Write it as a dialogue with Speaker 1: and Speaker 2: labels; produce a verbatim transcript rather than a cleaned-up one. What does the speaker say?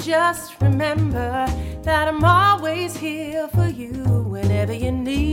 Speaker 1: just remember that I'm always here for you whenever you need